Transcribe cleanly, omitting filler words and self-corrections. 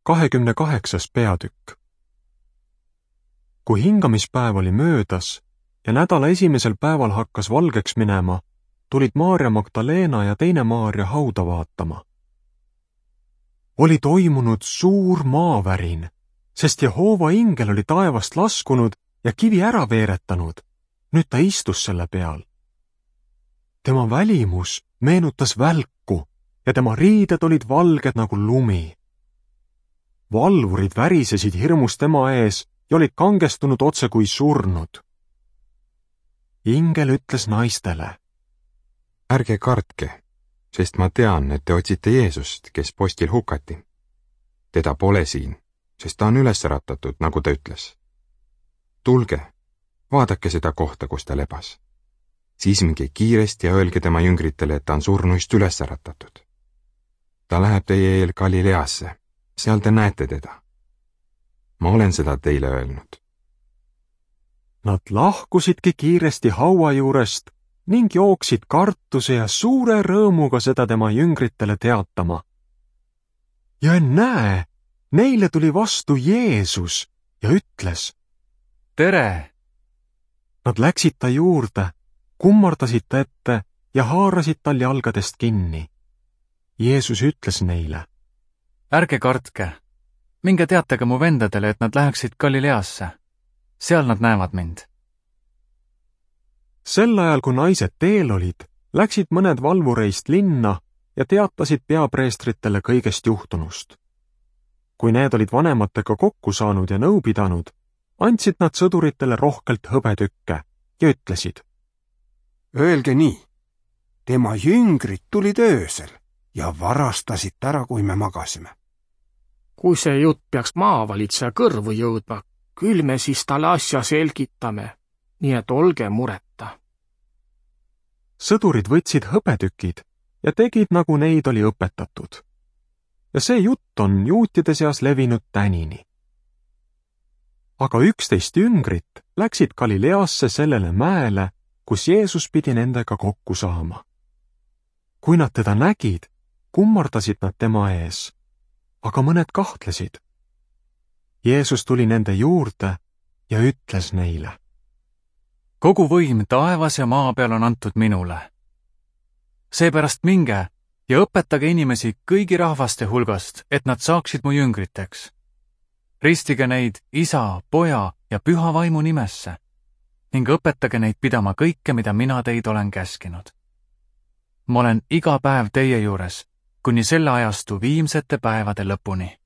28. peatükk. Kui hingamispäev oli möödas ja nädala esimesel päeval hakkas valgeks minema, tulid Maarja Magdalena ja teine Maarja hauda vaatama. Oli toimunud suur maavärin, sest Jehova ingel oli taevast laskunud ja kivi ära veeretanud. Nüüd ta istus selle peal. Tema välimus meenutas välku ja tema riided olid valged nagu lumi. Valvurid värisesid hirmus tema ees ja olid kangestunud otse kui surnud. Ingel ütles naistele: Ärge kartke, sest ma tean, et te otsite Jeesust, kes postil hukati. Teda pole siin, sest ta on üles äratatud, nagu ta ütles. Tulge, vaadake seda kohta, kus ta lebas. Siis minge kiiresti ja öelge tema jüngritele, et ta on surnuist üles äratatud. Ta läheb teie eel Galileasse, seal te näete teda. Ma olen seda teile öelnud. Nad lahkusidki kiiresti haua juurest ning jooksid kartuse ja suure rõõmuga seda tema jüngritele teatama. Ja näe, neile tuli vastu Jeesus ja ütles: Tere! Nad läksid ta juurde, kummardasid ta ette ja haarasid tal jalgadest kinni. Jeesus ütles neile: Ärge kartke, minge teatage mu vendadele, et nad läheksid Galileasse. Seal nad näevad mind. Sel ajal, kui naised teel olid, läksid mõned valvureist linna ja teatasid peapreestritele kõigest juhtunust. Kui need olid vanematega kokku saanud ja nõu pidanud, andsid nad sõduritele rohkelt hõbetükke ja ütlesid: Öelge nii, tema jüngrid tulid öösel ja varastasid ära, kui me magasime. Kui see jutt peaks maavalitseja kõrvu jõudma, küll me siis talle asja selgitame, nii et olge mureta. Sõdurid võtsid hõbetükid ja tegid, nagu neid oli õpetatud. Ja see jutt on juutide seas levinud tänini. Aga 11 jüngrit läksid Galileasse sellele mäele, kus Jeesus pidi nendega kokku saama. Kui nad teda nägid, kummardasid nad tema ees, aga mõned kahtlesid. Jeesus tuli nende juurde ja ütles neile: Kogu võim taevas ja maa peal on antud minule. Seepärast minge ja õpetage inimesi kõigi rahvaste hulgast, et nad saaksid mu jüngriteks. Ristige neid Isa, Poja ja Püha Vaimu nimesse ning õpetage neid pidama kõike, mida mina teid olen käskinud. Ma olen iga päev teie juures, kuni selle ajastu viimsete päevade lõpuni.